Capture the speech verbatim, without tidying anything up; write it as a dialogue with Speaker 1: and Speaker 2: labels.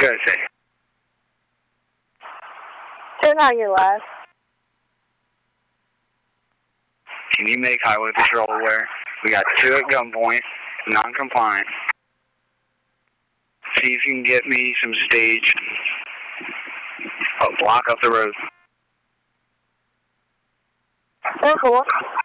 Speaker 1: Good, say.
Speaker 2: Turn on your left.
Speaker 1: Can you make highway patrol aware? We got two at gunpoint, non-compliant. See if you can get me some stage. Oh, block up the road.
Speaker 2: four four.